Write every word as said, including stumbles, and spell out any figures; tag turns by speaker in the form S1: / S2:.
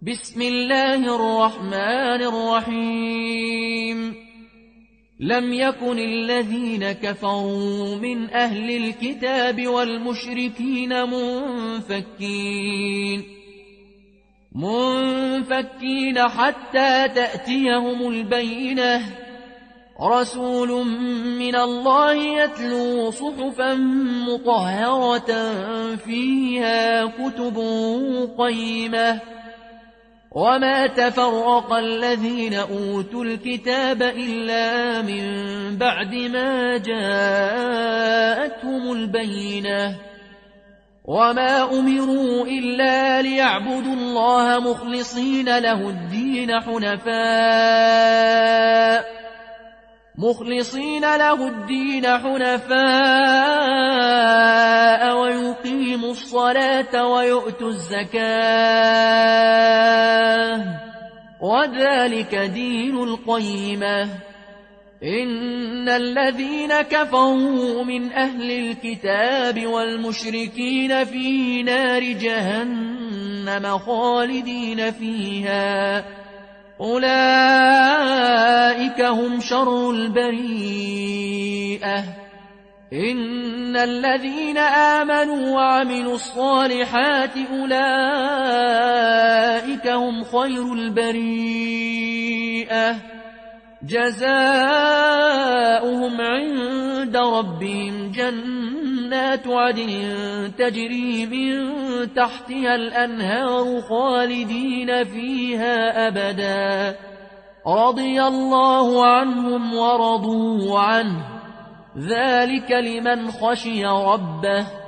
S1: بسم الله الرحمن الرحيم لم يكن الذين كفروا من أهل الكتاب والمشركين منفكين منفكين حتى تأتيهم البينة رسول من الله يتلو صحفا مطهرة فيها كتب قيمة وما تفرق الذين أوتوا الكتاب إلا من بعد ما جاءتهم البينة وما أمروا إلا ليعبدوا الله مخلصين له الدين حنفاء مخلصين له الدين حنفاء ويقيموا الصلاة ويؤتوا الزكاة وذلك دين القيمة إن الذين كفروا من أهل الكتاب والمشركين في نار جهنم خالدين فيها أولئك هم شر البريئة إن الذين آمنوا وعملوا الصالحات أولئك هم خير البريئة جزاؤهم عند ربهم جنات عدن تجري من تحتها الأنهار خالدين فيها أبدا رضي الله عنهم ورضوا عنه ذلك لمن خشي ربه